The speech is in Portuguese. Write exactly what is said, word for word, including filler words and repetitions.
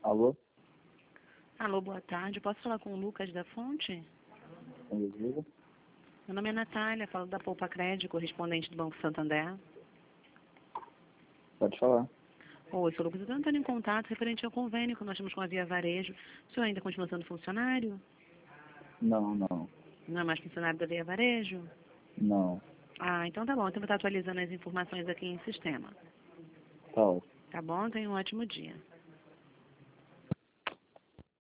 Alô? Alô, boa tarde. Posso falar com o Lucas da Fonte? Quem deseja? Meu nome é Natália, falo da Poupa Crédito, correspondente do Banco Santander. Pode falar. Oi, sou Lucas. Eu estou entrando em contato referente ao convênio que nós temos com a Via Varejo. O senhor ainda continua sendo funcionário? Não, não. Não é mais funcionário da Via Varejo? Não. Ah, então tá bom. Então vou estar atualizando as informações aqui em sistema. Tá ótimo. Tá bom? Tenha um ótimo dia.